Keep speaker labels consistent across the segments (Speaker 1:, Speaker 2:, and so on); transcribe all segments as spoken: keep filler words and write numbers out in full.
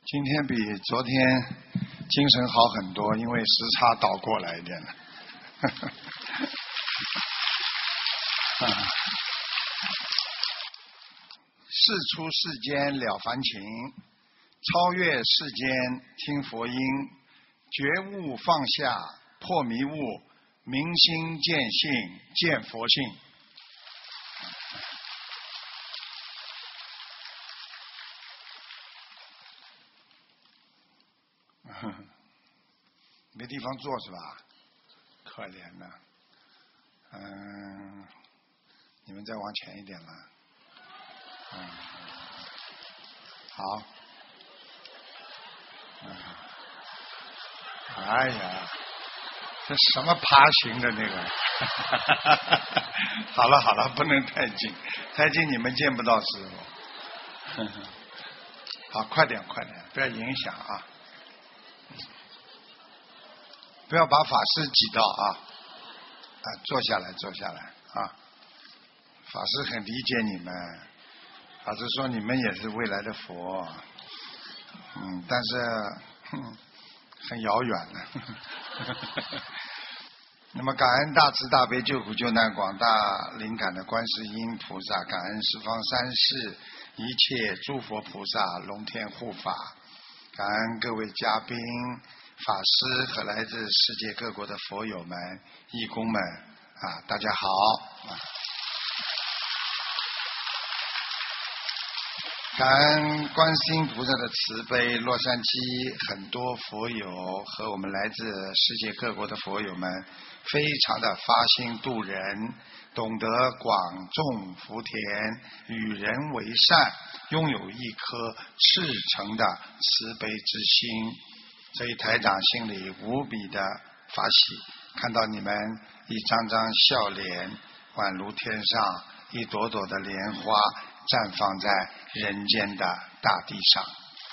Speaker 1: 今天比昨天精神好很多，因为时差倒过来一点了。事出世间了凡情，超越世间听佛音，觉悟放下破迷雾，明心见性见佛性。没地方坐是吧？可怜呐。嗯，你们再往前一点了。嗯，好。嗯，哎呀，这什么爬行的那个？好了好了，不能太近，太近你们见不到师傅。好，快点快点，不要影响啊！不要把法师挤到啊！啊，坐下来坐下来啊！法师很理解你们，法师说你们也是未来的佛，嗯，但是哼很遥远的。那么感恩大慈大悲救苦救难广大灵感的观世音菩萨，感恩十方三世一切诸佛菩萨龙天护法，感恩各位嘉宾法师和来自世界各国的佛友们义工们啊，大家好。感恩观世音菩萨的慈悲，洛杉矶很多佛友和我们来自世界各国的佛友们非常的发心度人，懂得广种福田，与人为善，拥有一颗赤诚的慈悲之心，所以台长心里无比的发喜，看到你们一张张笑脸，宛如天上一朵朵的莲花绽放在人间的大地上。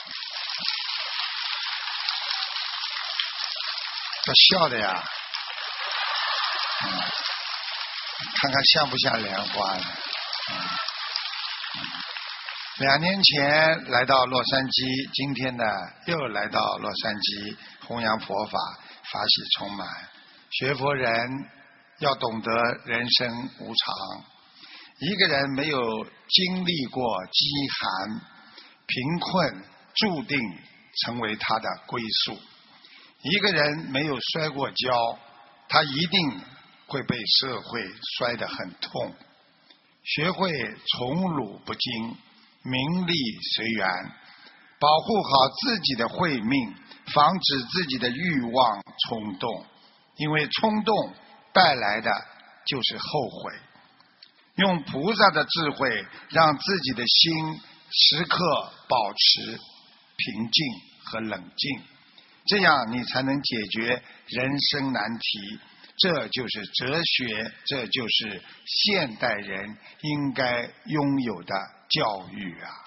Speaker 1: 这笑的呀，嗯，看看像不像莲花呢？嗯嗯，两年前来到洛杉矶，今天呢又来到洛杉矶弘扬佛法，法喜充满。学佛人要懂得人生无常，一个人没有经历过饥寒贫困，注定成为他的归宿。一个人没有摔过跤，他一定会被社会摔得很痛。学会宠辱不惊，名利随缘，保护好自己的慧命，防止自己的欲望冲动，因为冲动带来的就是后悔。用菩萨的智慧，让自己的心时刻保持平静和冷静，这样你才能解决人生难题。这就是哲学，这就是现代人应该拥有的教育啊！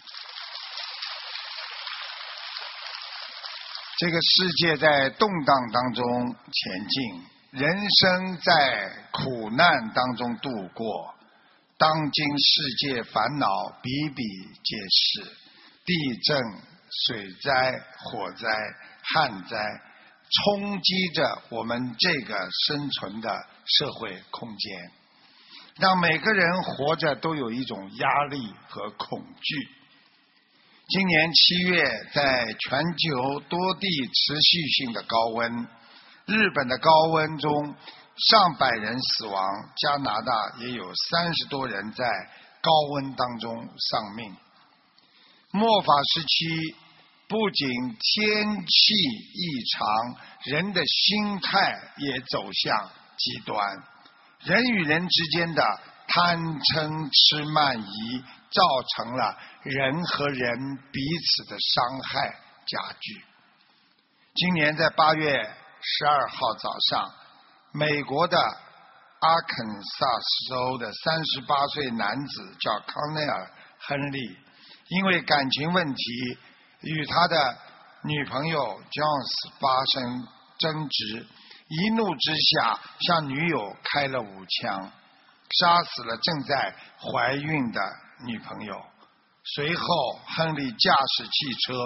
Speaker 1: 这个世界在动荡当中前进，人生在苦难当中度过。当今世界烦恼比比皆是，地震、水灾、火灾、旱灾冲击着我们这个生存的社会空间，让每个人活着都有一种压力和恐惧。今年七月，在全球多地持续性的高温，日本的高温中上百人死亡，加拿大也有三十多人在高温当中丧命。末法时期，不仅天气异常，人的心态也走向极端，人与人之间的贪嗔痴慢疑，造成了人和人彼此的伤害加剧。今年在八月十二号早上，美国的阿肯萨斯州的三十八岁男子叫康内尔·亨利，因为感情问题与他的女朋友 Jones 发生争执，一怒之下向女友开了五枪，杀死了正在怀孕的女朋友。随后亨利驾驶汽车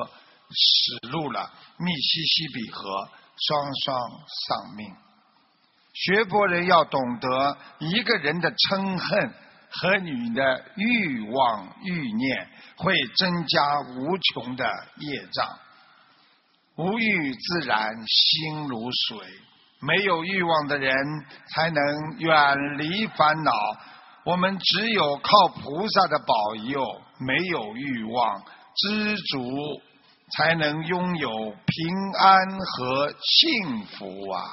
Speaker 1: 驶入了密西西比河，双双丧命。学佛人要懂得，一个人的嗔恨和你的欲望欲念会增加无穷的业障。无欲自然心如水，没有欲望的人才能远离烦恼。我们只有靠菩萨的保佑，没有欲望，知足，才能拥有平安和幸福啊！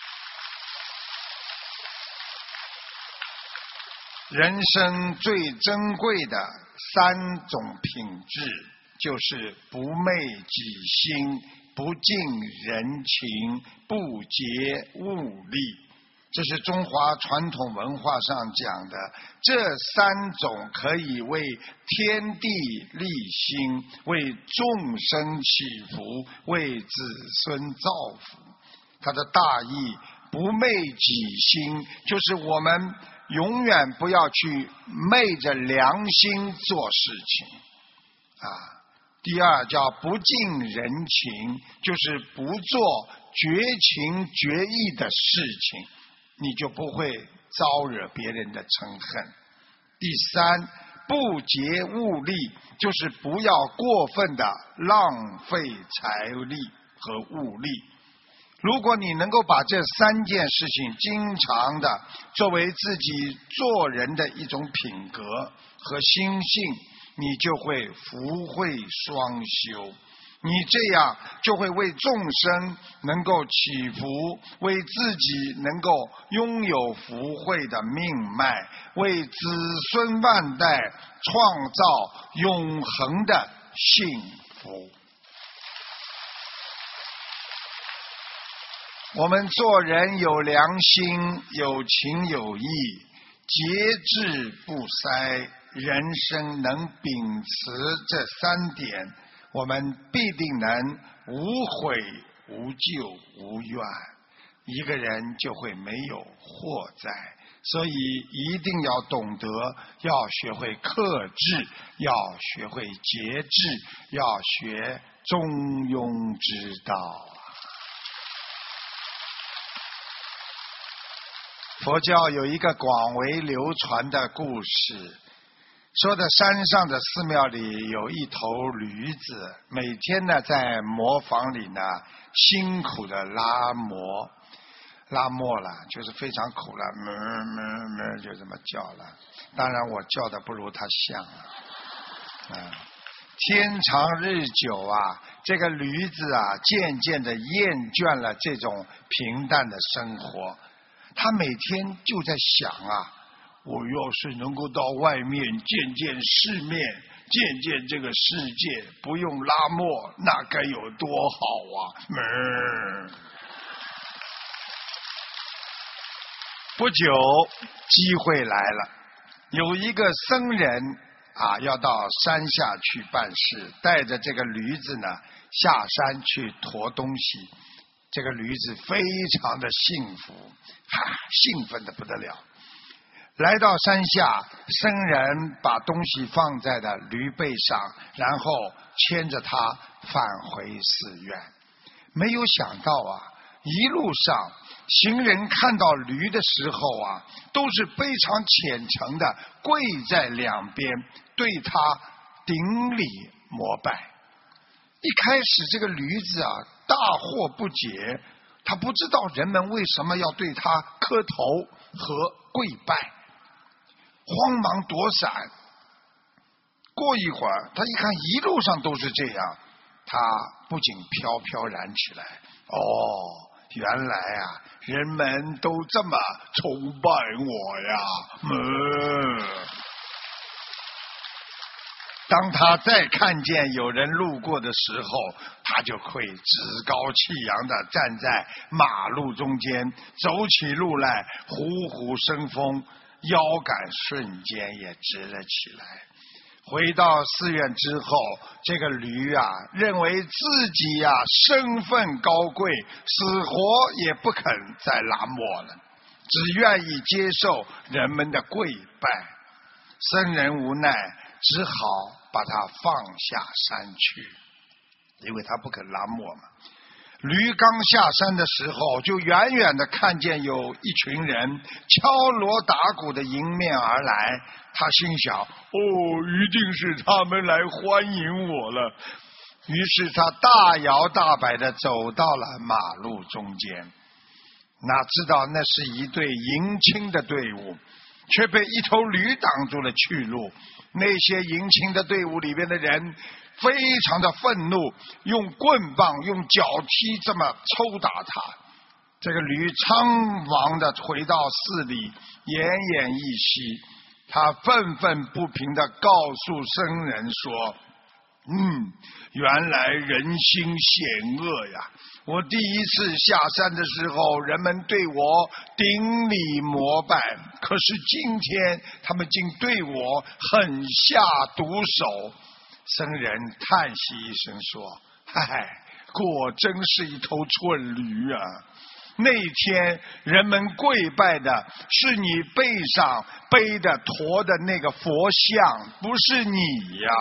Speaker 1: 人生最珍贵的三种品质，就是不昧己心，不近人情，不结物力。这是中华传统文化上讲的，这三种可以为天地立心，为众生祈福，为子孙造福。它的大意，不昧己心，就是我们永远不要去昧着良心做事情啊。第二叫不近人情，就是不做绝情绝义的事情，你就不会招惹别人的嗔恨。第三，不竭物力，就是不要过分的浪费财力和物力。如果你能够把这三件事情经常的作为自己做人的一种品格和心性，你就会福慧双修。你这样就会为众生能够祈福，为自己能够拥有福慧的命脉，为子孙万代创造永恒的幸福。我们做人有良心，有情有义，节制不塞，人生能秉持这三点，我们必定能无悔无救无怨，一个人就会没有祸灾。所以一定要懂得，要学会克制，要学会节制，要学中庸之道。佛教有一个广为流传的故事，说的山上的寺庙里有一头驴子，每天呢在磨坊里呢辛苦的拉磨，拉磨了就是非常苦了，哞哞哞就这么叫了。当然我叫的不如他像啊。嗯，天长日久啊，这个驴子啊渐渐的厌倦了这种平淡的生活。他每天就在想啊，我要是能够到外面见见世面，见见这个世界，不用拉磨，那该有多好啊！嗯，不久机会来了，有一个僧人啊要到山下去办事，带着这个驴子呢下山去驮东西。这个驴子非常的幸福，哈，兴奋的不得了。来到山下，僧人把东西放在了驴背上，然后牵着它返回寺院。没有想到啊，一路上行人看到驴的时候啊，都是非常虔诚的跪在两边，对它顶礼膜拜。一开始这个驴子啊大惑不解，他不知道人们为什么要对他磕头和跪拜，慌忙躲闪。过一会儿他一看一路上都是这样，他不仅飘飘然起来，哦，原来啊人们都这么崇拜我呀。嗯，当他再看见有人路过的时候，他就会趾高气扬地站在马路中间，走起路来虎虎生风，腰杆瞬间也直了起来。回到寺院之后，这个驴啊认为自己呀、啊、身份高贵，死活也不肯再拉磨了，只愿意接受人们的跪拜。僧人无奈，只好把它放下山去。 因为他不肯拉磨嘛。驴刚下山的时候，就远远的看见有一群人敲锣打鼓的迎面而来，他心想：哦，一定是他们来欢迎我了。于是他大摇大摆的走到了马路中间，哪知道那是一队迎亲的队伍，却被一头驴挡住了去路。那些迎亲的队伍里边的人非常的愤怒，用棍棒用脚踢这么抽打他。这个驴仓皇的回到寺里，奄奄一息。他愤愤不平的告诉僧人说：嗯，原来人心险恶呀！我第一次下山的时候，人们对我顶礼膜拜，可是今天他们竟对我狠下毒手。僧人叹息一声说：唉，果真是一头蠢驴啊！那天人们跪拜的是你背上背的驮的那个佛像，不是你呀！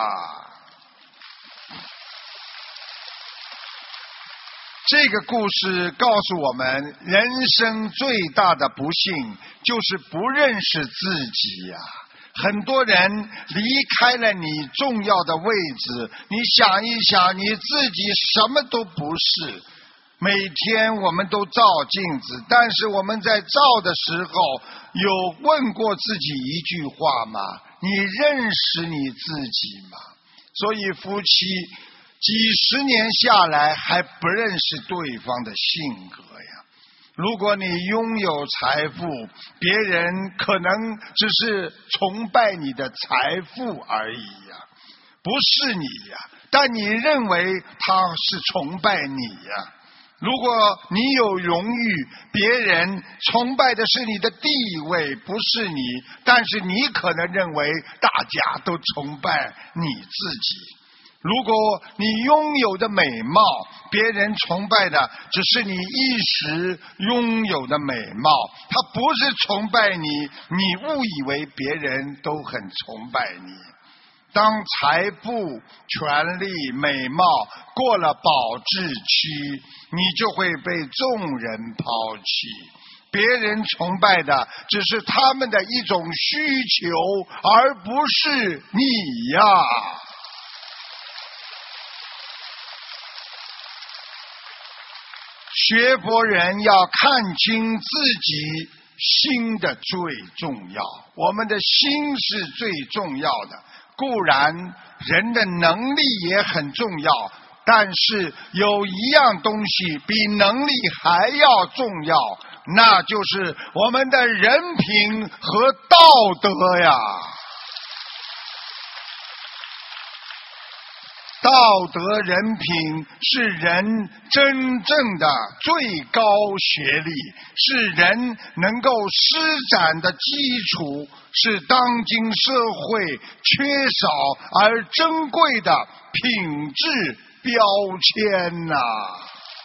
Speaker 1: 这个故事告诉我们，人生最大的不幸就是不认识自己呀。很多人离开了你重要的位置，你想一想，你自己什么都不是。每天我们都照镜子，但是我们在照的时候，有问过自己一句话吗？你认识你自己吗？所以夫妻几十年下来还不认识对方的性格呀。如果你拥有财富，别人可能只是崇拜你的财富而已呀，不是你呀，但你认为他是崇拜你呀。如果你有荣誉，别人崇拜的是你的地位，不是你，但是你可能认为大家都崇拜你自己。如果你拥有的美貌，别人崇拜的只是你一时拥有的美貌，他不是崇拜你，你误以为别人都很崇拜你。当财富、权力、美貌过了保质期，你就会被众人抛弃。别人崇拜的只是他们的一种需求，而不是你呀。学佛人要看清自己心的最重要，我们的心是最重要的。固然人的能力也很重要，但是有一样东西比能力还要重要，那就是我们的人品和道德呀。道德人品是人真正的最高学历，是人能够施展的基础，是当今社会缺少而珍贵的品质标签呐、啊。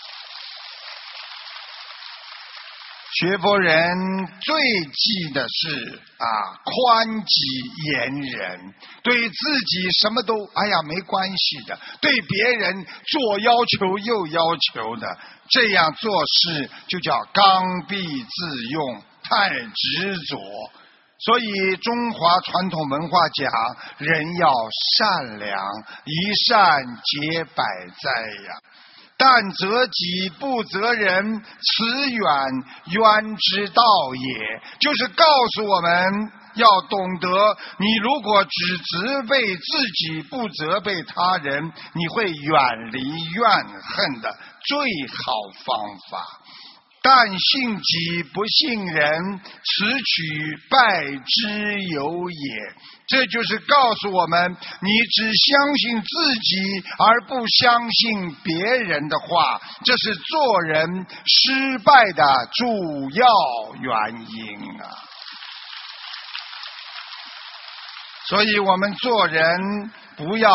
Speaker 1: 学佛人最忌的是啊，宽己严人，对自己什么都哎呀没关系的，对别人左要求右要求的，这样做事就叫刚愎自用，太执着。所以中华传统文化讲，人要善良，一善解百灾呀。但责己不责人，此远冤之道也。就是告诉我们要懂得，你如果只责备自己，不责备他人，你会远离怨恨的最好方法。但信己不信人，此取败之有也。这就是告诉我们，你只相信自己而不相信别人的话，这是做人失败的主要原因啊。所以我们做人不要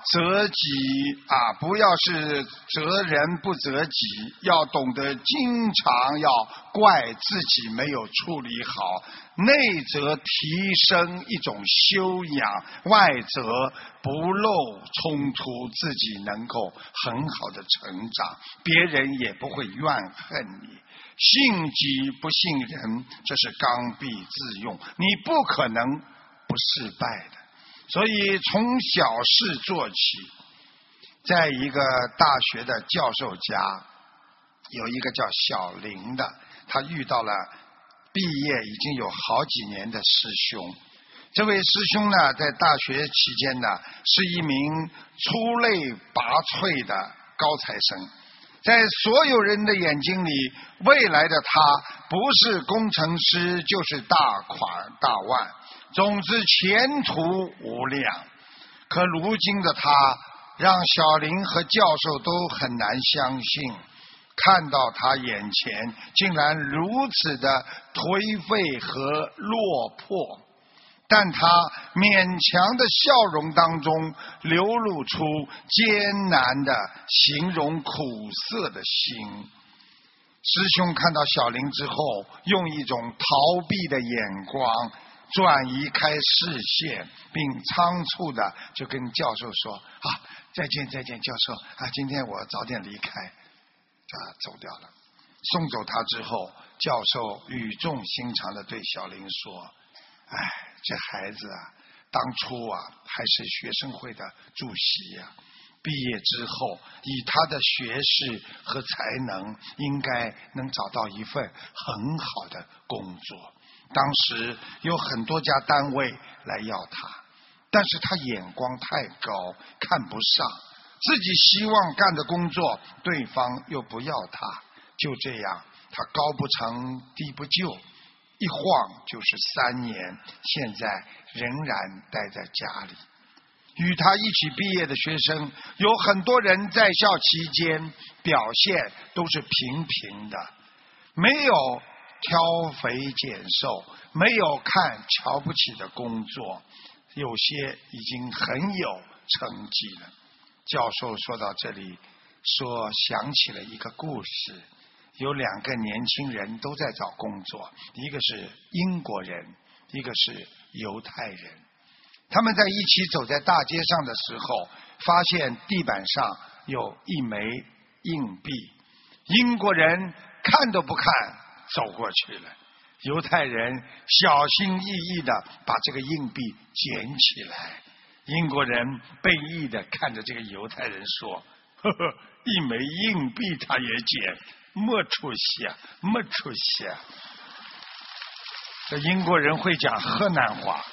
Speaker 1: 责己啊，不要是责人不责己，要懂得经常要怪自己没有处理好，内则提升一种修养，外则不漏冲突，自己能够很好的成长，别人也不会怨恨你。信己不信人，这是刚愎自用，你不可能不失败的。所以从小事做起。在一个大学的教授家，有一个叫小林的，他遇到了毕业已经有好几年的师兄。这位师兄呢，在大学期间呢，是一名出类拔萃的高材生。在所有人的眼睛里，未来的他不是工程师就是大款大腕，总之前途无量。可如今的他让小林和教授都很难相信，看到他眼前竟然如此的颓废和落魄，但他勉强的笑容当中流露出艰难的形容苦涩的心。师兄看到小林之后，用一种逃避的眼光转移开视线，并仓促的就跟教授说啊，再见再见教授啊，今天我早点离开。啊，走掉了。送走他之后，教授语重心长的对小林说，哎，这孩子啊，当初啊还是学生会的主席呀、啊，毕业之后以他的学识和才能，应该能找到一份很好的工作。当时有很多家单位来要他，但是他眼光太高，看不上自己希望干的工作，对方又不要他，就这样他高不成低不就，一晃就是三年，现在仍然待在家里。与他一起毕业的学生有很多人在校期间表现都是平平的，没有挑肥拣瘦，没有看瞧不起的工作，有些已经很有成绩了。教授说到这里，说想起了一个故事，有两个年轻人都在找工作，一个是英国人，一个是犹太人。他们在一起走在大街上的时候，发现地板上有一枚硬币，英国人看都不看走过去了，犹太人小心翼翼地把这个硬币捡起来。英国人悲意地看着这个犹太人说，呵呵，一枚硬币他也捡，没出息啊，没出息啊。这英国人会讲河南话。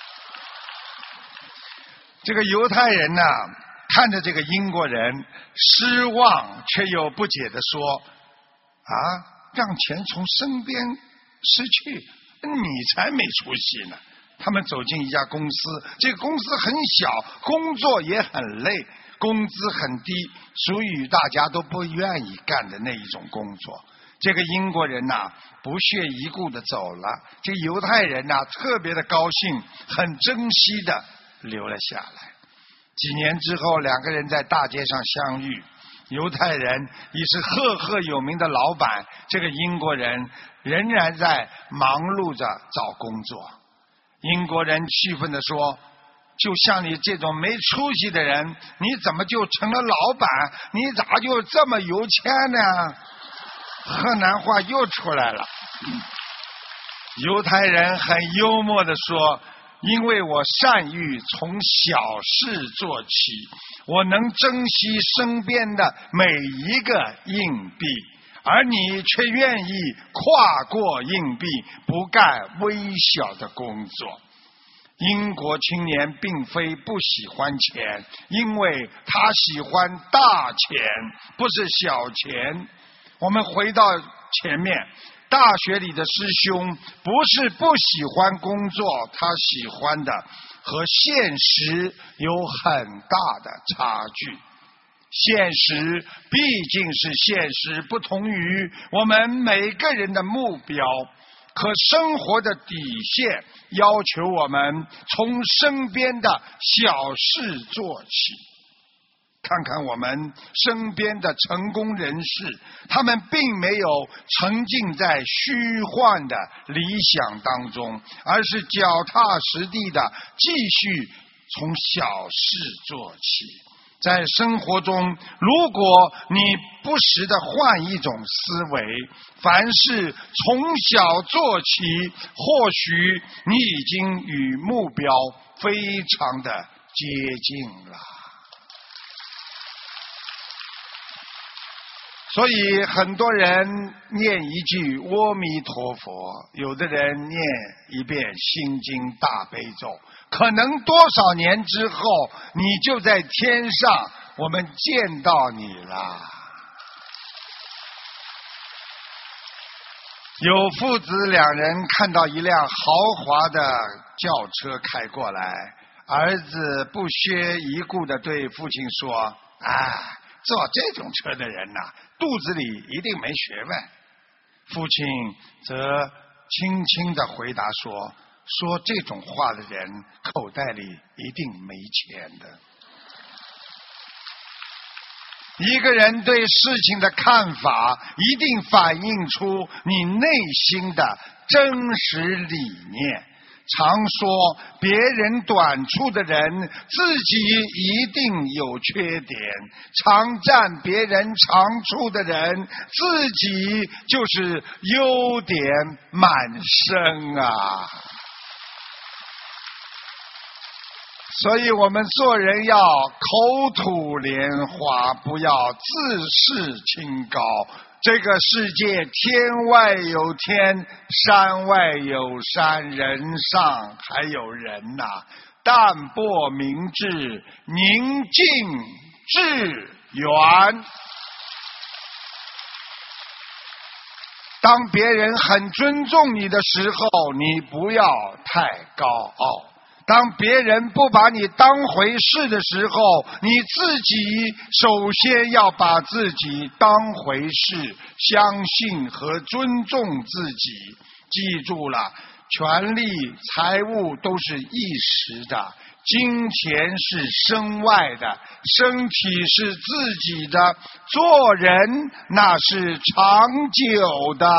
Speaker 1: 这个犹太人呢，看着这个英国人，失望却又不解地说，啊，让钱从身边失去，你才没出息呢。他们走进一家公司，这个公司很小，工作也很累，工资很低，属于大家都不愿意干的那一种工作。这个英国人呐、啊，不屑一顾的走了，这个犹太人呐、啊，特别的高兴，很珍惜的留了下来。几年之后，两个人在大街上相遇，犹太人已是赫赫有名的老板，这个英国人仍然在忙碌着找工作。英国人气愤地说，就像你这种没出息的人，你怎么就成了老板？你咋就这么有钱呢？河南话又出来了。犹太人很幽默地说，因为我善于从小事做起，我能珍惜身边的每一个硬币，而你却愿意跨过硬币，不干微小的工作。英国青年并非不喜欢钱，因为他喜欢大钱，不是小钱。我们回到前面，大学里的师兄不是不喜欢工作，他喜欢的和现实有很大的差距。现实毕竟是现实，不同于我们每个人的目标，可生活的底线要求我们从身边的小事做起。 看看我们身边的成功人士，他们并没有沉浸在虚幻的理想当中，而是脚踏实地的继续从小事做起。在生活中，如果你不时地换一种思维，凡事从小做起，或许你已经与目标非常的接近了。所以很多人念一句阿弥陀佛，有的人念一遍心经大悲咒，可能多少年之后你就在天上，我们见到你了。有父子两人看到一辆豪华的轿车开过来，儿子不屑一顾地对父亲说：啊，坐这种车的人呐、啊，肚子里一定没学问。父亲则轻轻地回答说：说这种话的人口袋里一定没钱的。一个人对事情的看法一定反映出你内心的真实理念。常说别人短处的人自己一定有缺点，常占别人长处的人自己就是优点满身啊。所以我们做人要口吐莲花，不要自视清高。这个世界天外有天，山外有山，人上还有人呐、啊！淡泊明志，宁静致远。当别人很尊重你的时候，你不要太高傲。当别人不把你当回事的时候，你自己首先要把自己当回事，相信和尊重自己。记住了，权力、财物都是一时的，金钱是身外的，身体是自己的，做人那是长久的。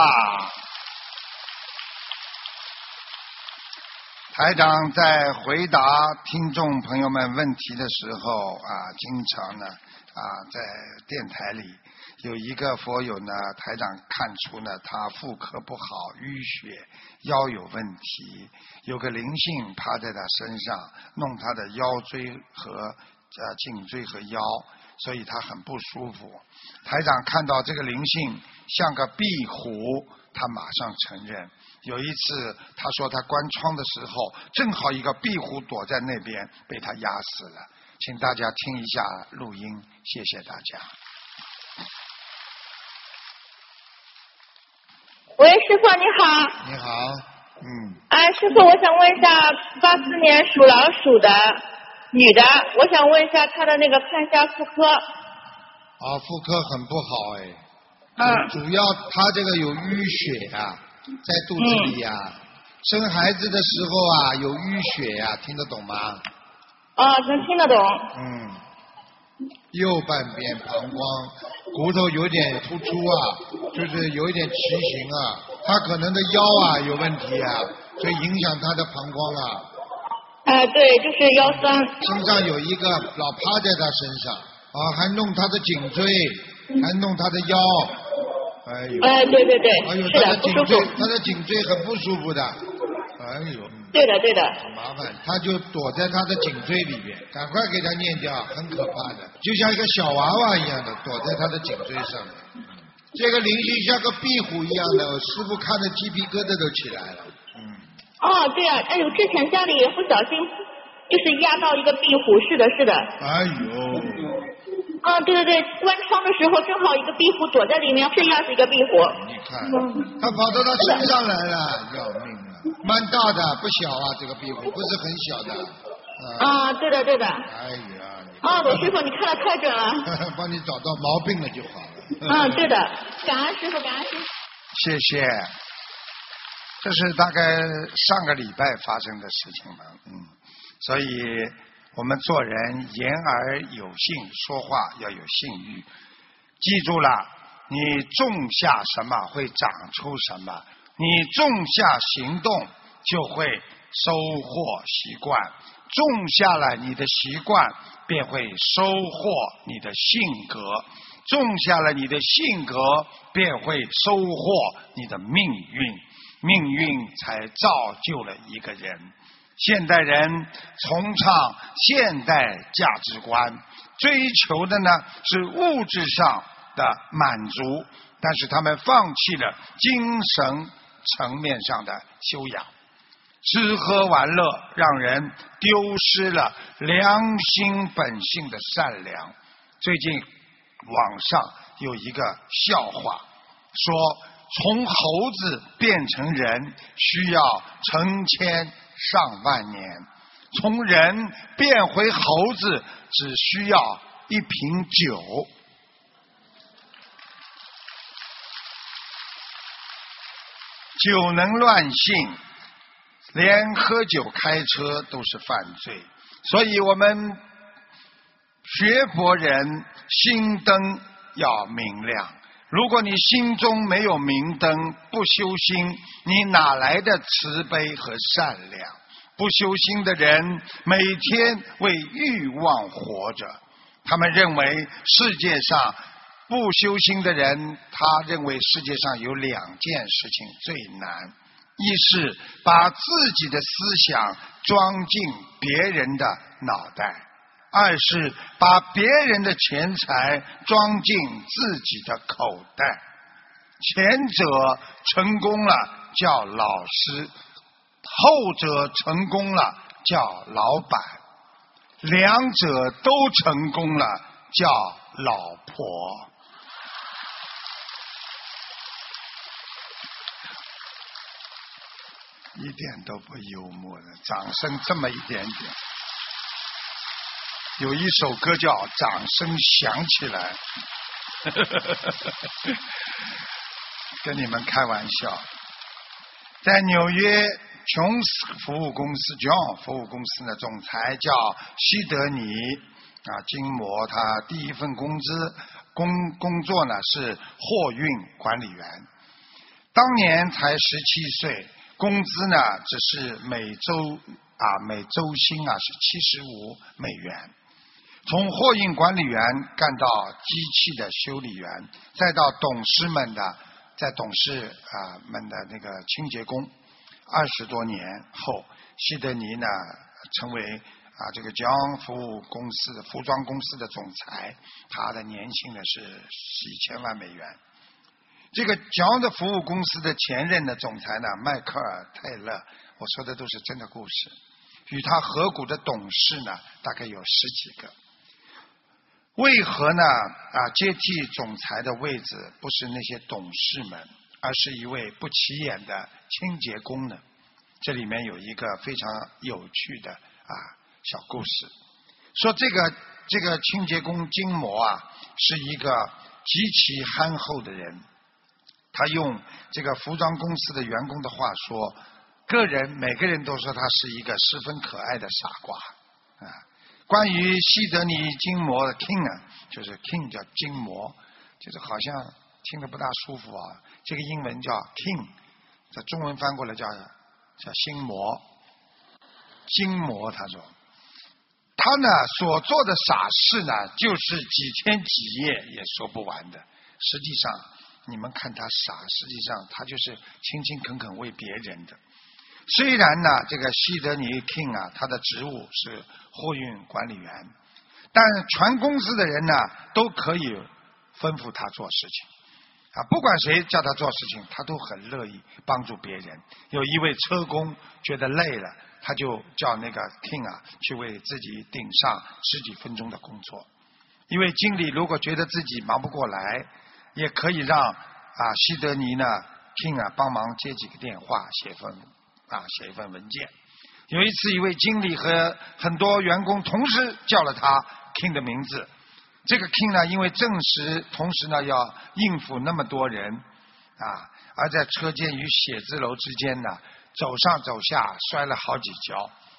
Speaker 1: 台长在回答听众朋友们问题的时候啊，经常呢啊在电台里有一个佛友呢，台长看出呢他妇科不好，淤血，腰有问题，有个灵性趴在他身上，弄他的腰椎和呃颈椎和腰，所以他很不舒服。台长看到这个灵性像个壁虎，他马上承认。有一次他说他关窗的时候，正好一个壁虎躲在那边，被他压死了。请大家听一下录音，谢谢大家。
Speaker 2: 喂，师傅你好。
Speaker 1: 你好。嗯。
Speaker 2: 哎，师傅，我想问一下，八四年属老鼠的女的，我想问一下她的那个看一下妇科。
Speaker 1: 啊，妇科很不好哎。
Speaker 2: 嗯。
Speaker 1: 主要她这个有淤血啊。在肚子里呀、啊嗯，生孩子的时候啊有淤血呀、啊，听得懂吗？
Speaker 2: 啊，能听得懂。
Speaker 1: 嗯，右半边膀胱骨头有点突出啊，就是有一点畸形啊，他可能的腰啊有问题啊，所以影响他的膀胱啊。
Speaker 2: 哎、呃，对，就是腰酸。
Speaker 1: 身上有一个老趴在他身上啊，还弄他的颈椎，还弄他的腰。哎呦！
Speaker 2: 哎，对对对，
Speaker 1: 哎呦，
Speaker 2: 是的，不舒服。
Speaker 1: 他的颈椎很不舒服的。哎呦。
Speaker 2: 对的对的。
Speaker 1: 很麻烦，他就躲在他的颈椎里边，赶快给他念掉，很可怕的，就像一个小娃娃一样的躲在他的颈椎上面。这个灵性像个壁虎一样的，师傅看的鸡皮疙瘩都起来了。嗯。
Speaker 2: 哦，对啊，哎呦，之前家里不小心就是压到一个壁虎，是的，是的。
Speaker 1: 哎呦。
Speaker 2: 啊，对对对，关窗的时候正好一个壁虎躲在里面，是压死一个壁虎。
Speaker 1: 你看，嗯、他跑到他身上来了，要命了，蛮大的，不小啊，这个壁虎不是很小的。啊,
Speaker 2: 啊，对的对的。
Speaker 1: 哎呀，
Speaker 2: 啊，罗师傅，你看得太准了。
Speaker 1: 帮你找到毛病了就好了。
Speaker 2: 啊，对的，感恩师傅，感恩师傅。
Speaker 1: 谢谢。这是大概上个礼拜发生的事情吧，嗯，所以。 我们做人言而有信，说话要有信誉。记住了，你种下什么会长出什么，你种下行动就会收获习惯，种下了你的习惯便会收获你的性格，种下了你的性格便会收获你的命运，命运才造就了一个人。现代人崇尚现代价值观，追求的呢是物质上的满足，但是他们放弃了精神层面上的修养。吃喝玩乐让人丢失了良心本性的善良。最近网上有一个笑话，说从猴子变成人需要成千上万年，从人变回猴子只需要一瓶酒。酒能乱性，连喝酒开车都是犯罪，所以我们学佛人心灯要明亮。如果你心中没有明灯，不修心，你哪来的慈悲和善良？不修心的人每天为欲望活着，他们认为世界上不修心的人，他认为世界上有两件事情最难，一是把自己的思想装进别人的脑袋，二是把别人的钱财装进自己的口袋。前者成功了叫老师，后者成功了叫老板，两者都成功了叫老婆。一点都不幽默的，掌声这么一点点。有一首歌叫《掌声响起来》跟你们开玩笑。在纽约琼斯服务公司 John 服务公司的总裁叫西德尼啊金摩，他第一份工资工工作呢是货运管理员，当年才十七岁，工资呢只是每周啊每周薪啊是七十五美元。从货运管理员干到机器的修理员，再到董事们的在董事啊们的那个清洁工，二十多年后，西德尼呢成为啊这个 John 服务公司的服装公司的总裁，他的年薪呢是几千万美元。这个 John 的服务公司的前任的总裁呢迈克尔泰勒，我说的都是真的故事，与他合股的董事呢大概有十几个。为何呢？啊，接替总裁的位置不是那些董事们，而是一位不起眼的清洁工呢？这里面有一个非常有趣的啊小故事，说这个这个清洁工金摩啊是一个极其憨厚的人，他用这个服装公司的员工的话说，个人每个人都说他是一个十分可爱的傻瓜啊。关于西德尼金摩的 King 啊，就是 King 叫金摩，就是好像听得不大舒服啊。这个英文叫 King， 在中文翻过来叫叫心魔。金摩他说，他呢所做的傻事呢，就是几天几夜也说不完的。实际上，你们看他傻，实际上他就是勤勤恳恳为别人的。虽然呢，这个西德尼 King 啊，他的职务是货运管理员，但全公司的人呢都可以吩咐他做事情啊，不管谁叫他做事情，他都很乐意帮助别人。有一位车工觉得累了，他就叫那个 King 啊去为自己顶上十几分钟的工作。一位经理如果觉得自己忙不过来，也可以让啊西德尼呢 King 啊帮忙接几个电话，写份啊写一份文件。有一次，一位经理和很多员工同时叫了他 King 的名字。这个 King 呢，因为正时同时呢要应付那么多人啊，而在车间与写字楼之间呢，走上走下摔了好几跤。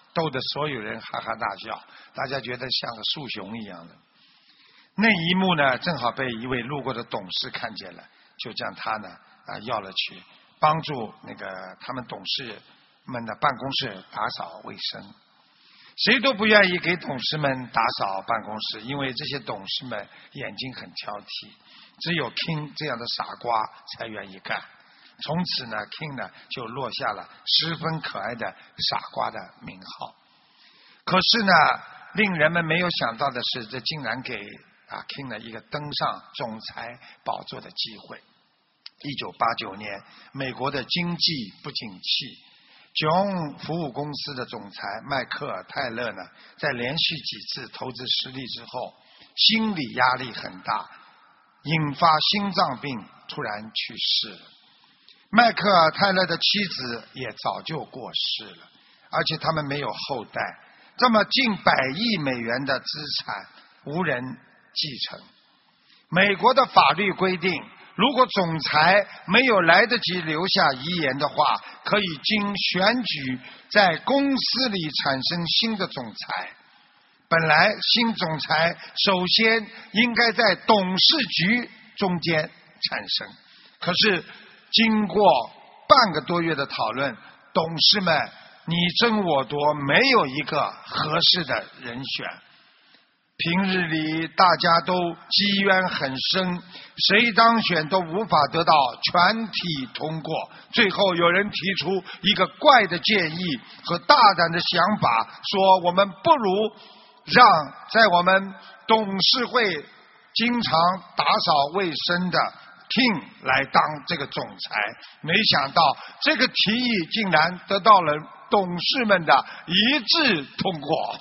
Speaker 1: 逗得所有人哈哈大笑，大家觉得像个树熊一样的。那一幕呢，正好被一位路过的董事看见了，就将他呢啊要了去，帮助那个他们董事们的办公室打扫卫生。谁都不愿意给董事们打扫办公室，因为这些董事们眼睛很挑剔，只有 King 这样的傻瓜才愿意干。从此呢 King 呢就落下了十分可爱的傻瓜的名号。可是呢，令人们没有想到的是，这竟然给啊 King 呢一个登上总裁宝座的机会。一九八九年，美国的经济不景气。囧服务公司的总裁迈克尔·泰勒呢，在连续几次投资失利之后，心理压力很大，引发心脏病，突然去世了。迈克尔·泰勒的妻子也早就过世了，而且他们没有后代，这么近百亿美元的资产无人继承。美国的法律规定，如果总裁没有来得及留下遗言的话，可以经选举在公司里产生新的总裁。本来新总裁首先应该在董事局中间产生，可是经过半个多月的讨论，董事们你争我夺，没有一个合适的人选。平日里大家都积怨很深，谁当选都无法得到全体通过。最后有人提出一个怪的建议和大胆的想法，说我们不如让在我们董事会经常打扫卫生的 King 来当这个总裁。没想到这个提议竟然得到了董事们的一致通过。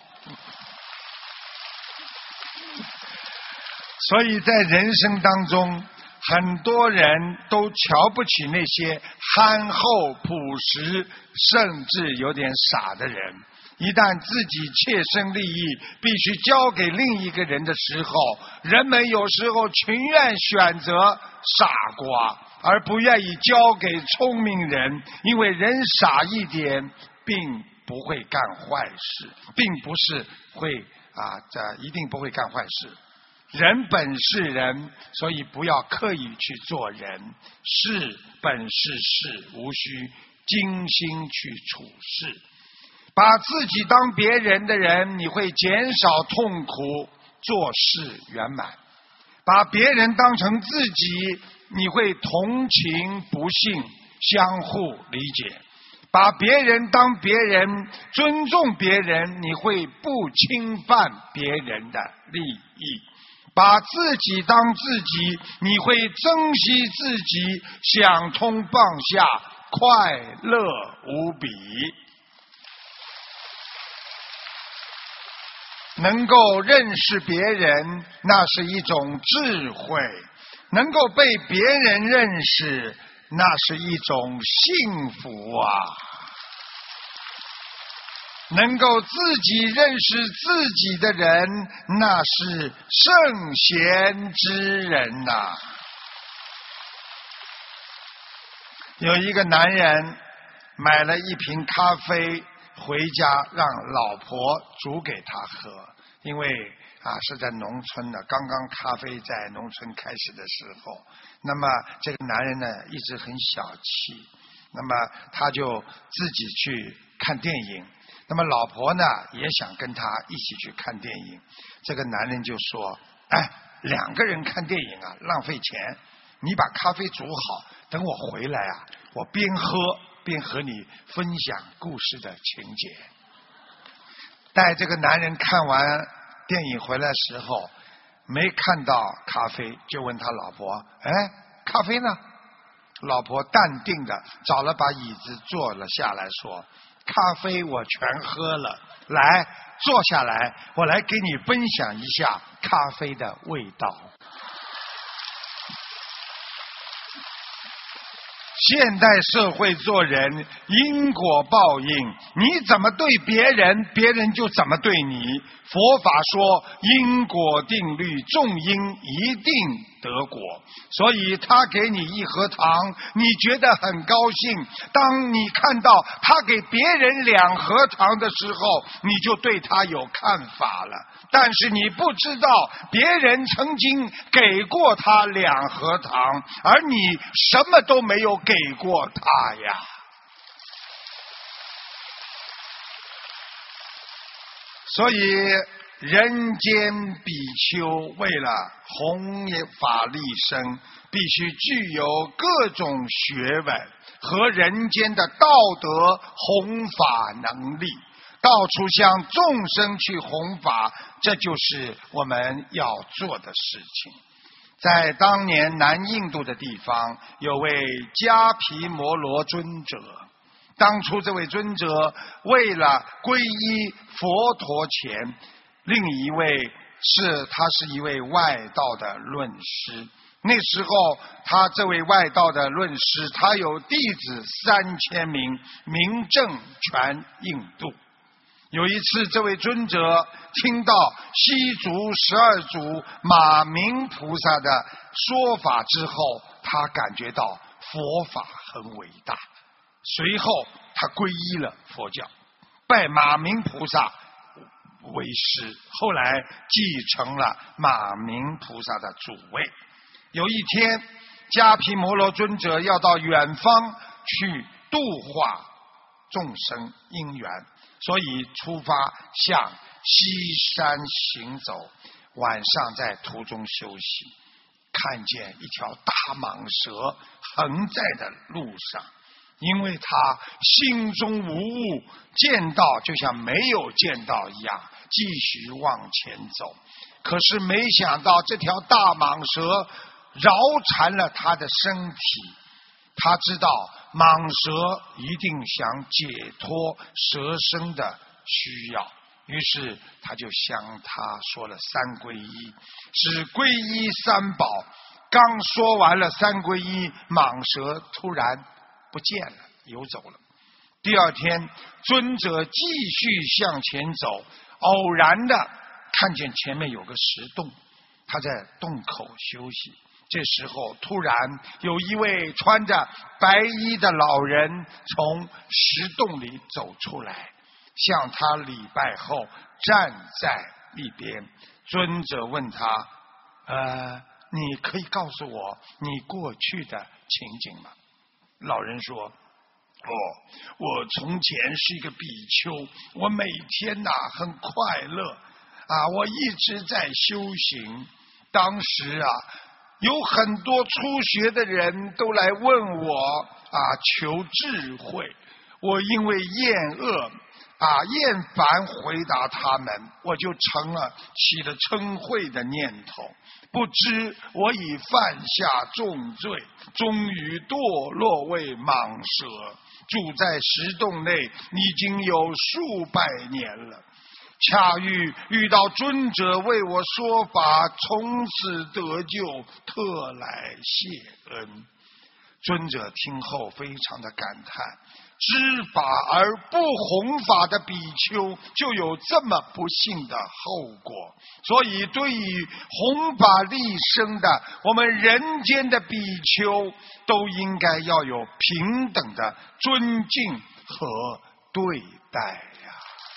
Speaker 1: 所以在人生当中，很多人都瞧不起那些憨厚朴实甚至有点傻的人。一旦自己切身利益必须交给另一个人的时候，人们有时候情愿选择傻瓜，而不愿意交给聪明人，因为人傻一点并不会干坏事，并不是会啊，这一定不会干坏事。人本是人，所以不要刻意去做人。事本是事，无需精心去处事。把自己当别人的人，你会减少痛苦，做事圆满。把别人当成自己，你会同情不幸，相互理解。把别人当别人，尊重别人，你会不侵犯别人的利益。把自己当自己，你会珍惜自己，想通放下，快乐无比。能够认识别人，那是一种智慧；能够被别人认识，那是一种幸福啊！能够自己认识自己的人，那是圣贤之人呐、啊。有一个男人买了一瓶咖啡回家，让老婆煮给他喝，因为啊是在农村的，刚刚咖啡在农村开始的时候，那么这个男人呢一直很小气，那么他就自己去看电影。那么老婆呢也想跟他一起去看电影，这个男人就说：哎，两个人看电影啊浪费钱，你把咖啡煮好，等我回来啊，我边喝边和你分享故事的情节。待这个男人看完电影回来的时候，没看到咖啡，就问他老婆：哎，咖啡呢？老婆淡定的找了把椅子坐了下来，说：咖啡我全喝了，来坐下来，我来给你分享一下咖啡的味道。现代社会做人因果报应，你怎么对别人，别人就怎么对你。佛法说因果定律，种因一定得果。所以他给你一盒糖，你觉得很高兴，当你看到他给别人两盒糖的时候，你就对他有看法了。但是你不知道别人曾经给过他两盒糖，而你什么都没有给过他呀。所以人间比丘为了弘法利生，必须具有各种学问和人间的道德弘法能力，到处向众生去弘法，这就是我们要做的事情。在当年南印度的地方，有位迦毗摩罗尊者。当初这位尊者为了皈依佛陀前，另一位是他是一位外道的论师。那时候他这位外道的论师，他有弟子三千名，名震全印度。有一次这位尊者听到西族十二祖马明菩萨的说法之后，他感觉到佛法很伟大，随后他皈依了佛教，拜马明菩萨为师，后来继承了马明菩萨的主位。有一天迦毗摩罗尊者要到远方去度化众生因缘，所以出发向西山行走，晚上在途中休息，看见一条大蟒蛇横在的路上，因为他心中无物，见到就像没有见到一样，继续往前走。可是没想到这条大蟒蛇绕缠了他的身体，他知道蟒蛇一定想解脱蛇身的需要，于是他就向他说了三皈依，是皈依三宝。刚说完了三皈依，蟒蛇突然不见了，游走了。第二天尊者继续向前走，偶然的看见前面有个石洞，他在洞口休息。这时候突然有一位穿着白衣的老人从石洞里走出来，向他礼拜后站在一边。尊者问他，呃，你可以告诉我你过去的情景吗？老人说，哦，我从前是一个比丘，我每天呐、啊、很快乐啊，我一直在修行。当时啊有很多初学的人都来问我啊求智慧，我因为厌恶啊厌烦回答他们，我就成了起了嗔恚的念头，不知我已犯下重罪，终于堕落为蟒蛇，住在石洞内已经有数百年了。恰遇遇到尊者为我说法，从此得救，特来谢恩。尊者听后非常的感叹，知法而不弘法的比丘就有这么不幸的后果。所以对于弘法利生的我们人间的比丘，都应该要有平等的尊敬和对待呀。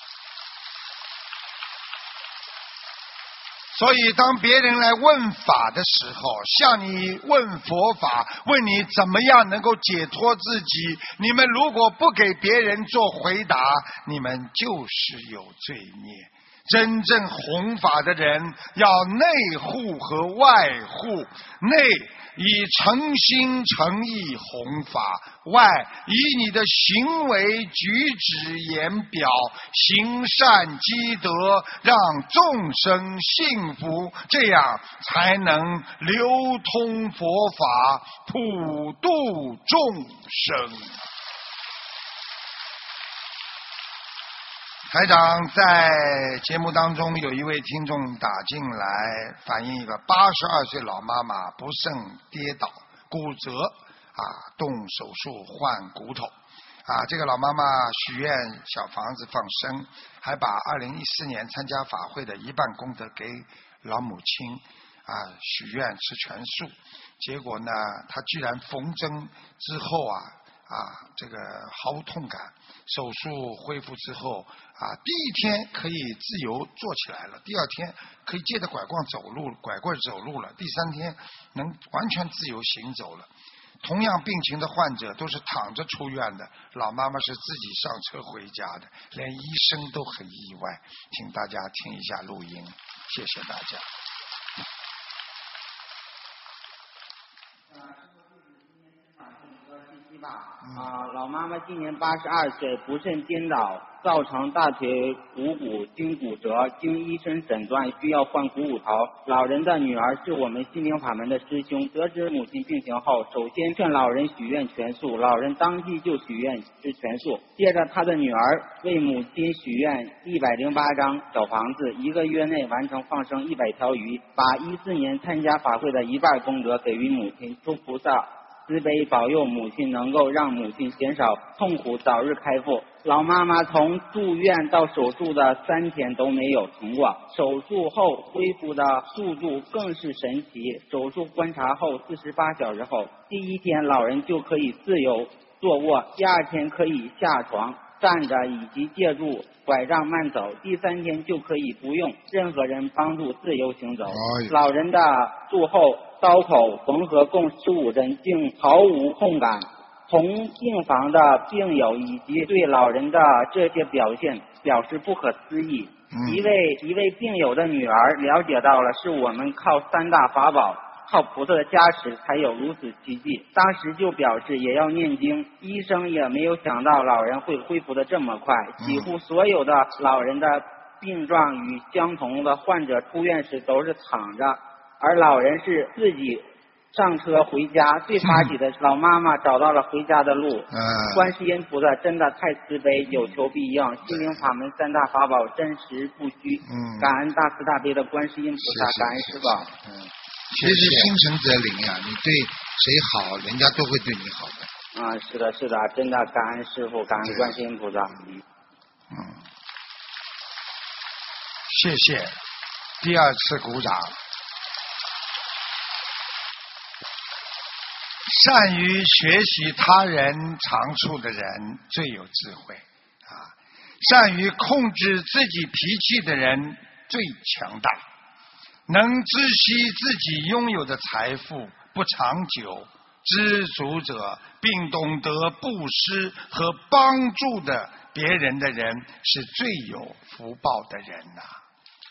Speaker 1: 所以当别人来问法的时候，向你问佛法，问你怎么样能够解脱自己，你们如果不给别人做回答，你们就是有罪孽。真正弘法的人要内护和外护，内以诚心诚意弘法，外以你的行为举止言表行善积德，让众生幸福，这样才能流通佛法，普度众生。台长在节目当中有一位听众打进来，反映一个八十二岁老妈妈不慎跌倒骨折啊，动手术换骨头啊。这个老妈妈许愿小房子放生，还把二零一四年参加法会的一半功德给老母亲啊。 啊许愿吃全素，结果呢他居然缝针之后啊啊这个毫无痛感，手术恢复之后啊第一天可以自由坐起来了，第二天可以借着拐棍走路拐棍走路了，第三天能完全自由行走了。同样病情的患者都是躺着出院的，老妈妈是自己上车回家的，连医生都很意外。请大家听一下录音，谢谢大家。
Speaker 3: 啊，老妈妈今年八十二岁，不慎颠倒，造成大腿股骨筋骨折，经医生诊断需要换股骨头。老人的女儿是我们心灵法门的师兄，得知母亲病情后，首先劝老人许愿全素，老人当即就许愿吃全素。接着他的女儿为母亲许愿一百零八张小房子，一个月内完成放生一百条鱼，把一四年参加法会的一半功德给予母亲，求菩萨慈悲保佑母亲能够让母亲减少痛苦，早日开腹。老妈妈从住院到手术的三天都没有疼过，手术后恢复的速度更是神奇。手术观察后四十八小时后，第一天老人就可以自由坐卧，第二天可以下床站着以及借助拐杖慢走，第三天就可以不用任何人帮助自由行走。老人的术后刀口缝合共十五针，竟毫无痛感。同病房的病友以及对老人的这些表现表示不可思议。
Speaker 1: 嗯、
Speaker 3: 一位一位病友的女儿了解到了，是我们靠三大法宝，靠菩萨的加持才有如此奇迹。当时就表示也要念经，医生也没有想到老人会恢复得这么快。几乎所有的老人的病状与相同的患者出院时都是躺着，而老人是自己上车回家。最发喜的是老妈妈找到了回家的路。
Speaker 1: 嗯、
Speaker 3: 观世音菩萨真的太慈悲，有求必应，心灵法门三大法宝真实不虚。
Speaker 1: 嗯、
Speaker 3: 感恩大慈大悲的观世音菩萨，感恩师父。
Speaker 1: 嗯，其实心诚则灵呀，你对谁好，人家都会对你好的。
Speaker 3: 啊，是的，是的，真的感恩师父，感恩观世音菩萨。
Speaker 1: 嗯，谢谢，第二次鼓掌。善于学习他人长处的人最有智慧啊！善于控制自己脾气的人最强大。能知悉自己拥有的财富不长久，知足者并懂得布施和帮助的别人的人是最有福报的人呐、啊。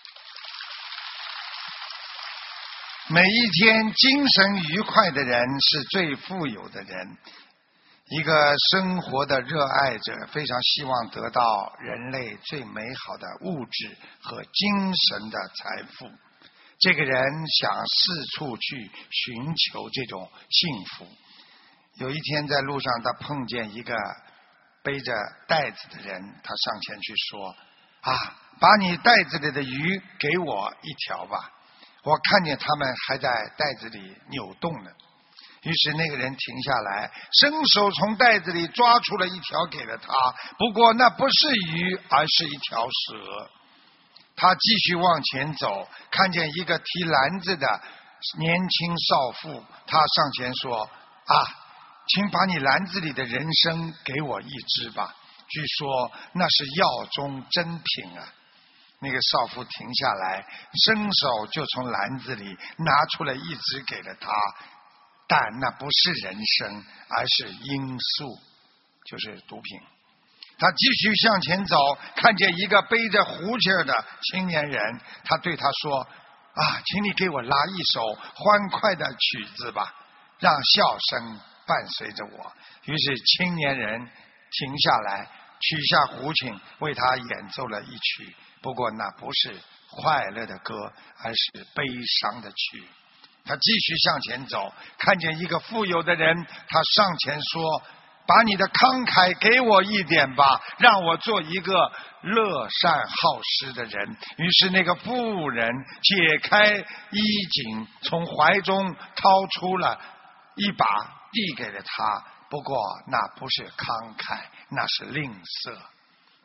Speaker 1: 每一天精神愉快的人是最富有的人。一个生活的热爱者非常希望得到人类最美好的物质和精神的财富。这个人想四处去寻求这种幸福。有一天在路上，他碰见一个背着袋子的人，他上前去说：啊，把你袋子里的鱼给我一条吧，我看见他们还在袋子里扭动呢。于是那个人停下来，伸手从袋子里抓出了一条给了他，不过那不是鱼，而是一条蛇。他继续往前走，看见一个提篮子的年轻少妇，他上前说：啊，请把你篮子里的人参给我一只吧，据说那是药中珍品啊。那个少妇停下来，伸手就从篮子里拿出了一只给了他，但那不是人参，而是罂粟，就是毒品。他继续向前走，看见一个背着胡琴的青年人，他对他说：啊，请你给我拉一首欢快的曲子吧，让笑声伴随着我。于是青年人停下来，取下胡琴为他演奏了一曲，不过那不是快乐的歌，而是悲伤的曲。他继续向前走，看见一个富有的人，他上前说：把你的慷慨给我一点吧，让我做一个乐善好施的人。于是那个富人解开衣襟，从怀中掏出了一把递给了他，不过那不是慷慨，那是吝啬。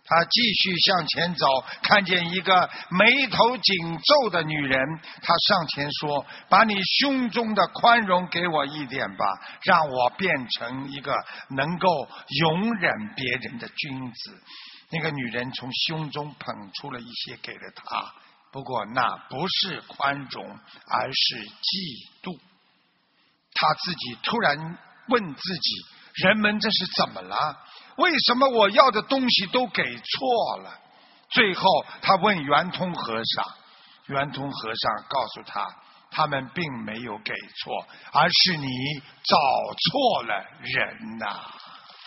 Speaker 1: 他继续向前走，看见一个眉头紧皱的女人，他上前说：把你胸中的宽容给我一点吧，让我变成一个能够容忍别人的君子。那个女人从胸中捧出了一些给了他，不过那不是宽容，而是嫉妒。他自己突然问自己，人们这是怎么了？为什么我要的东西都给错了？最后他问圆通和尚，圆通和尚告诉他，他们并没有给错，而是你找错了人呐、啊。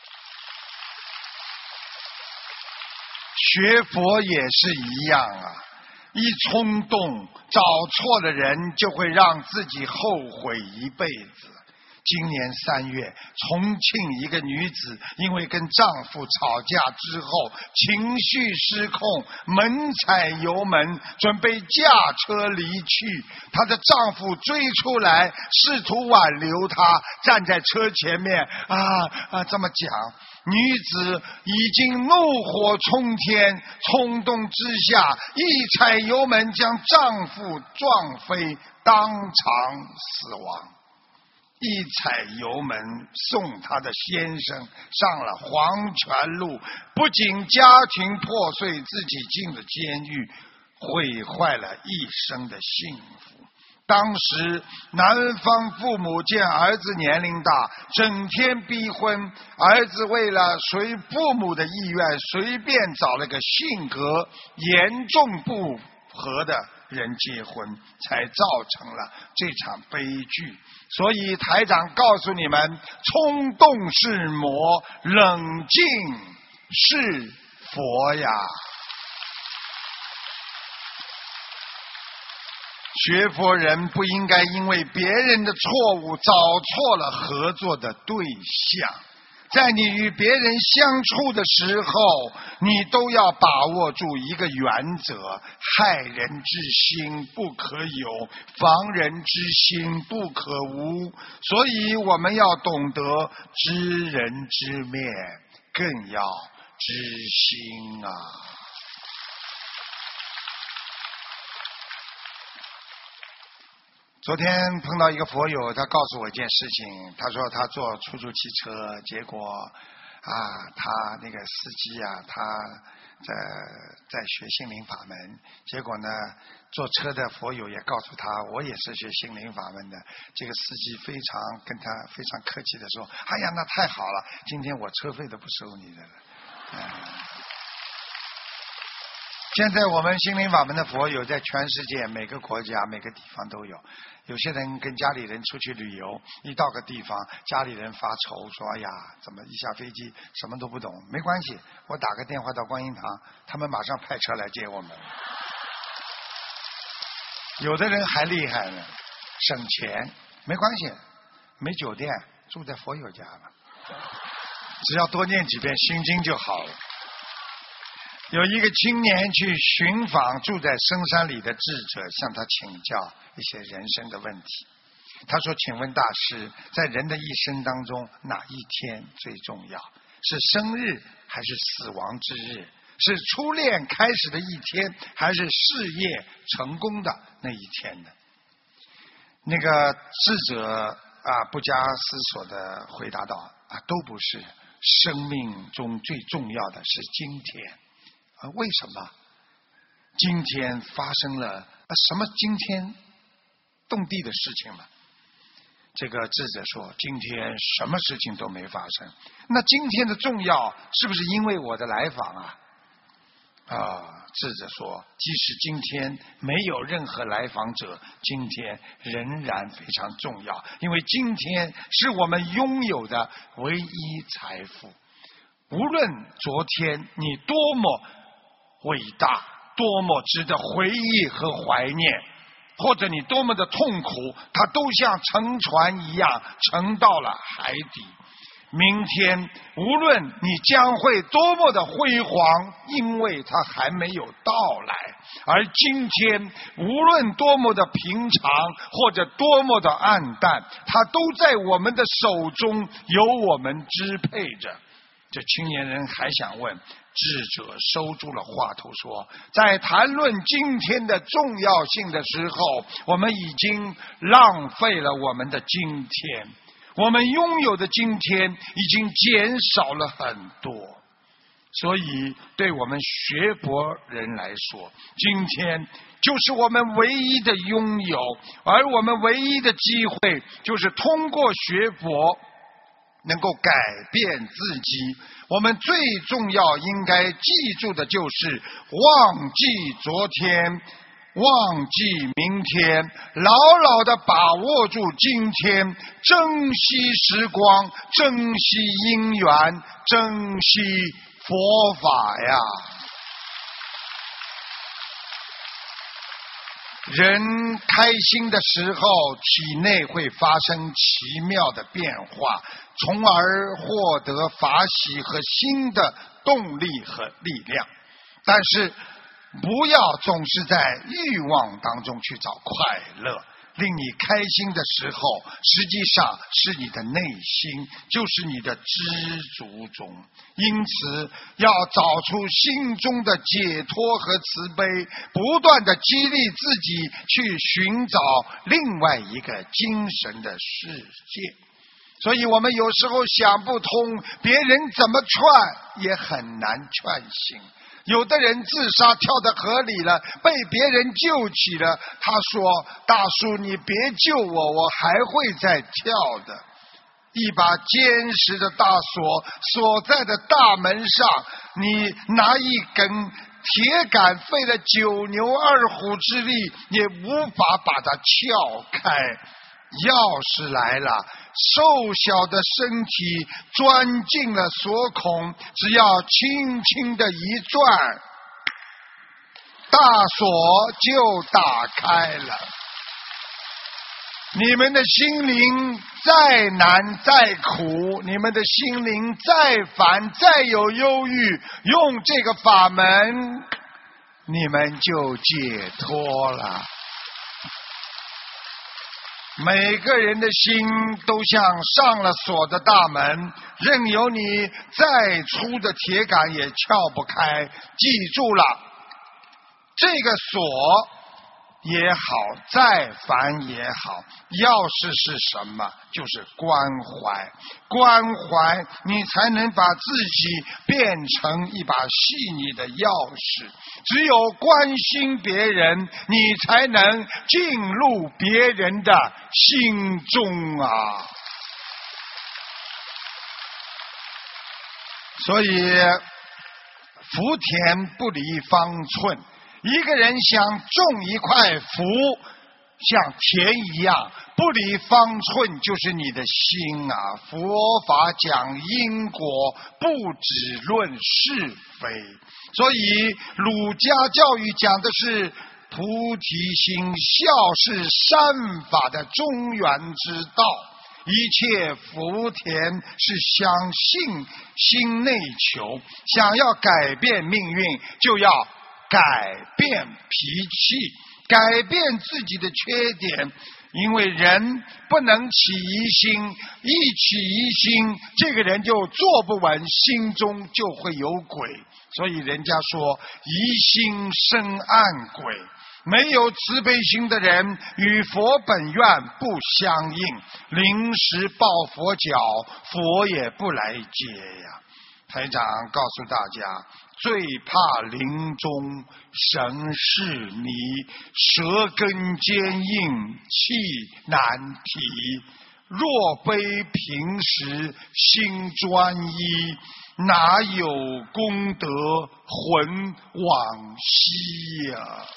Speaker 1: 学佛也是一样啊，一冲动找错了人，就会让自己后悔一辈子。今年三月，重庆一个女子因为跟丈夫吵架之后情绪失控，猛踩油门准备驾车离去，她的丈夫追出来试图挽留她，站在车前面啊啊这么讲，女子已经怒火冲天，冲动之下一踩油门将丈夫撞飞，当场死亡。一踩油门送她的先生上了黄泉路，不仅家庭破碎，自己进了监狱，毁坏了一生的幸福。当时男方父母见儿子年龄大，整天逼婚，儿子为了随父母的意愿，随便找了个性格严重不合的人结婚，才造成了这场悲剧。所以台长告诉你们，冲动是魔，冷静是佛呀。学佛人不应该因为别人的错误找错了合作的对象，在你与别人相处的时候，你都要把握住一个原则：害人之心不可有，防人之心不可无。所以我们要懂得知人知面，更要知心啊。昨天碰到一个佛友，他告诉我一件事情，他说他坐出租汽车，结果啊，他那个司机啊，他在在学心灵法门，结果呢，坐车的佛友也告诉他，我也是学心灵法门的。这个司机非常跟他非常客气的说，哎呀，那太好了，今天我车费都不收你的了。嗯现在我们心灵法门的佛友在全世界每个国家每个地方都有。有些人跟家里人出去旅游，一到个地方，家里人发愁说，哎呀，怎么一下飞机什么都不懂。没关系，我打个电话到观音堂，他们马上派车来接我们。有的人还厉害呢，省钱，没关系，没酒店，住在佛友家了，只要多念几遍心经就好了。有一个青年去寻访住在深山里的智者，向他请教一些人生的问题。他说，请问大师，在人的一生当中，哪一天最重要？是生日还是死亡之日？是初恋开始的一天，还是事业成功的那一天呢？那个智者啊，不加思索地回答道，啊，都不是，生命中最重要的是今天。啊，为什么？今天发生了啊什么惊天动地的事情了？这个智者说，今天什么事情都没发生。那今天的重要是不是因为我的来访啊？啊，智者说，即使今天没有任何来访者，今天仍然非常重要，因为今天是我们拥有的唯一财富。无论昨天你多么伟大，多么值得回忆和怀念，或者你多么的痛苦，它都像沉船一样沉到了海底。明天无论你将会多么的辉煌，因为它还没有到来。而今天无论多么的平常或者多么的暗淡，它都在我们的手中，由我们支配着。这青年人还想问， 智者收住了话头说，在谈论今天的重要性的时候，我们已经浪费了我们的今天，我们拥有的今天已经减少了很多。所以对我们学佛人来说，今天就是我们唯一的拥有，而我们唯一的机会就是通过学佛能够改变自己。我们最重要应该记住的就是忘记昨天，忘记明天，牢牢地把握住今天，珍惜时光，珍惜因缘，珍惜佛法呀。人开心的时候，体内会发生奇妙的变化，从而获得法喜和新的动力和力量。但是不要总是在欲望当中去找快乐，令你开心的时候，实际上是你的内心，就是你的知足中。因此要找出心中的解脱和慈悲，不断的激励自己去寻找另外一个精神的世界。所以我们有时候想不通，别人怎么劝也很难劝醒。有的人自杀跳到河里了，被别人救起了，他说，大叔你别救我，我还会再跳的。一把坚实的大锁锁在的大门上，你拿一根铁杆费了九牛二虎之力也无法把它撬开。钥匙来了，瘦小的身体钻进了锁孔，只要轻轻的一转，大锁就打开了。你们的心灵再难再苦，你们的心灵再烦再有忧郁，用这个法门，你们就解脱了。每个人的心都像上了锁的大门，任由你再粗的铁杆也撬不开。记住了，这个锁也好，再烦也好，钥匙是什么？就是关怀。关怀你才能把自己变成一把细腻的钥匙，只有关心别人，你才能进入别人的心中啊。所以福田不离方寸，一个人想种一块福，像田一样，不离方寸就是你的心啊。佛法讲因果，不只论是非，所以儒家教育讲的是菩提心，孝是善法的中原之道。一切福田是相信心内求，想要改变命运，就要改变脾气，改变自己的缺点。因为人不能起疑心，一起疑心，这个人就坐不稳，心中就会有鬼。所以人家说疑心生暗鬼，没有慈悲心的人与佛本愿不相应，临时抱佛脚，佛也不来接呀。台长告诉大家，最怕临终神是你，舌根坚硬，气难提。若非平时心专一，哪有功德魂往昔呀、啊？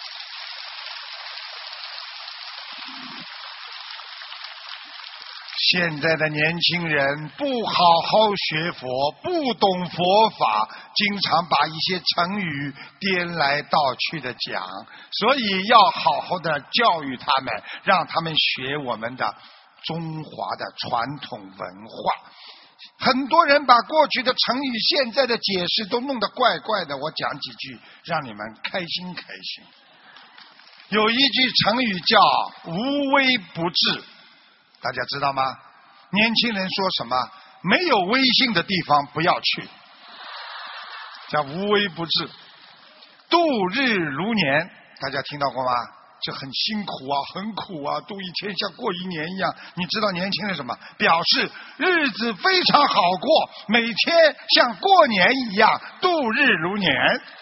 Speaker 1: 现在的年轻人不好好学佛，不懂佛法，经常把一些成语颠来倒去的讲，所以要好好的教育他们，让他们学我们的中华的传统文化。很多人把过去的成语现在的解释都弄得怪怪的，我讲几句让你们开心开心。有一句成语叫无微不至，大家知道吗？年轻人说什么？没有微信的地方不要去。 叫无微不至。度日如年，大家听到过吗？这很辛苦啊，很苦啊，度一天像过一年一样。你知道年轻人什么？表示日子非常好过，每天像过年一样度日如年。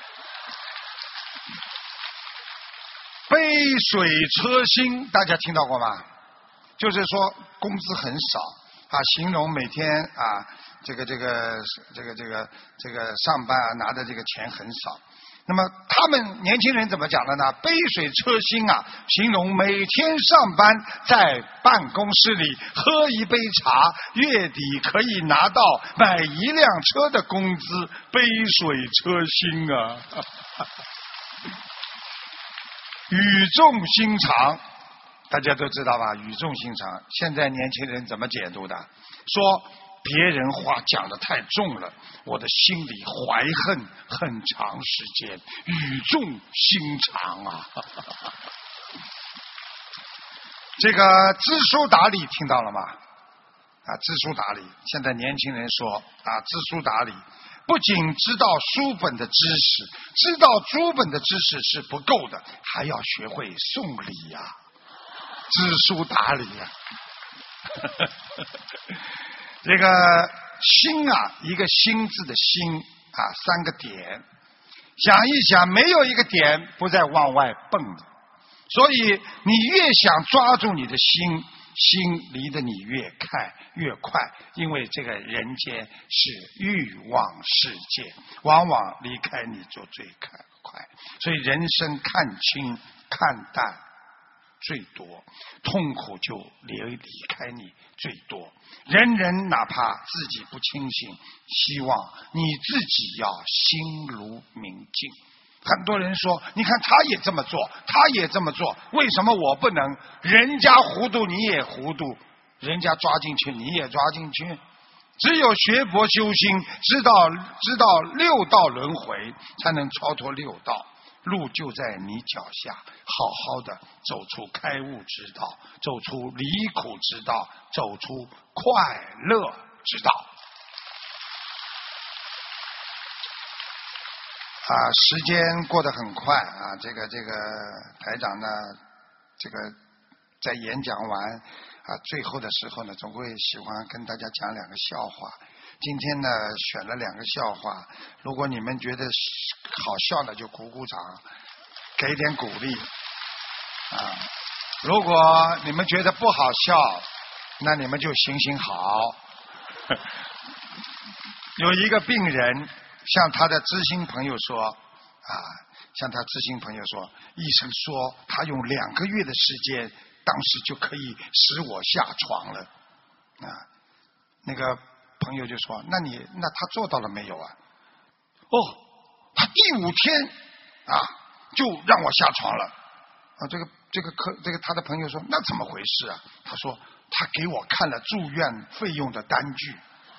Speaker 1: 杯水车薪，大家听到过吗？就是说工资很少啊，形容每天啊，这个这个这个这个这个上班啊拿的这个钱很少。那么他们年轻人怎么讲的呢？杯水车薪啊，形容每天上班在办公室里喝一杯茶，月底可以拿到买一辆车的工资，杯水车薪啊。语重心长，大家都知道吧？语重心长，现在年轻人怎么解读的？说别人话讲得太重了，我的心里怀恨很长时间，语重心长啊。这个知书达理听到了吗？啊，知书达理，现在年轻人说啊，知书达理不仅知道书本的知识，知道书本的知识是不够的，还要学会送礼呀、啊，知书达理呀、啊。这个心啊，一个心字的心啊，三个点，想一想，没有一个点不再往外蹦的。所以你越想抓住你的心，心离得你越快越快，因为这个人间是欲望世界，往往离开你就最快。所以人生看清看淡最多，痛苦就离离开你最多。人人哪怕自己不清醒，希望你自己要心如明镜。很多人说，你看他也这么做，他也这么做，为什么我不能？人家糊涂你也糊涂，人家抓进去你也抓进去。只有学佛修心，知道知道六道轮回，才能超脱六道。路就在你脚下，好好的走出开悟之道，走出离苦之道，走出快乐之道。啊，时间过得很快啊！这个这个台长呢，这个在演讲完啊最后的时候呢，总会喜欢跟大家讲两个笑话。今天呢，选了两个笑话，如果你们觉得好笑的，就鼓鼓掌，给点鼓励啊！如果你们觉得不好笑，那你们就行行好。有一个病人向他的知心朋友说啊，向他知心朋友说，医生说他用两个月的时间，当时就可以使我下床了啊。那个朋友就说，那你那他做到了没有啊？哦，他第五天啊就让我下床了啊。这个这个客这个他的朋友说，那怎么回事啊？他说他给我看了住院费用的单据。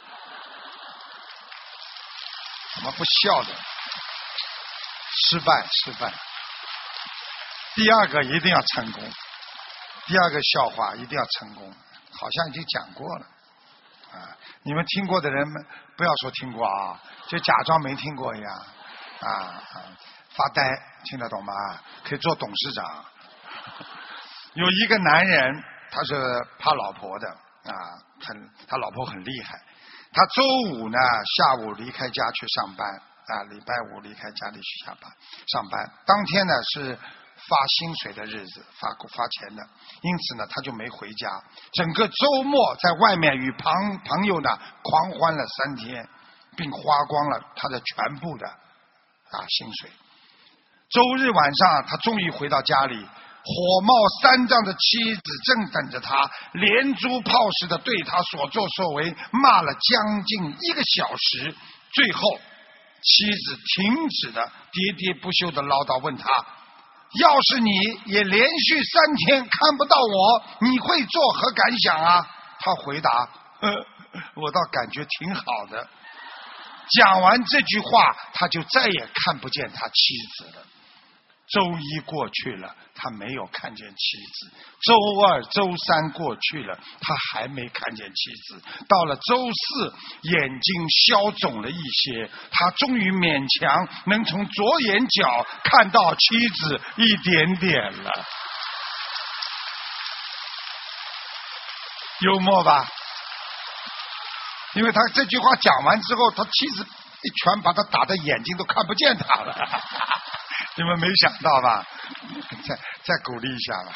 Speaker 1: 怎么不笑的？失败，失败。第二个一定要成功，第二个笑话一定要成功，好像已经讲过了啊！你们听过的人们不要说听过啊，就假装没听过一样啊啊！发呆，听得懂吗？可以做董事长。有一个男人，他是怕老婆的啊，很他老婆很厉害。他周五呢下午离开家去上班啊，礼拜五离开家里去下班上班。当天呢是发薪水的日子，发发钱的，因此呢他就没回家。整个周末在外面与朋朋友呢狂欢了三天，并花光了他的全部的啊薪水。周日晚上他终于回到家里。火冒三丈的妻子正等着他，连珠炮似的对他所作所为骂了将近一个小时。最后，妻子停止的喋喋不休的唠叨，问他：要是你也连续三天看不到我，你会作何感想啊？他回答：呵，我倒感觉挺好的。讲完这句话，他就再也看不见他妻子了。 周一过去了，他没有看见妻子；周二、周三过去了，他还没看见妻子。到了周四，眼睛消肿了一些，他终于勉强能从左眼角看到妻子一点点了。幽默吧？因为他这句话讲完之后，他妻子一拳把他打的眼睛都看不见他了。你们没想到吧？再再鼓励一下吧。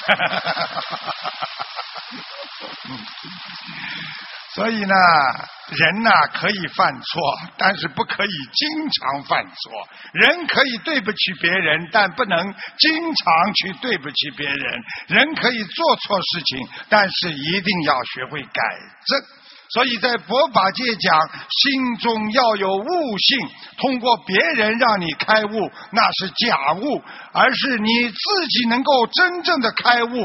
Speaker 1: 所以呢，人呐可以犯错，但是不可以经常犯错。人可以对不起别人，但不能经常去对不起别人。人可以做错事情，但是一定要学会改正。所以在佛法界讲，心中要有悟性，通过别人让你开悟，那是假悟，而是你自己能够真正的开悟，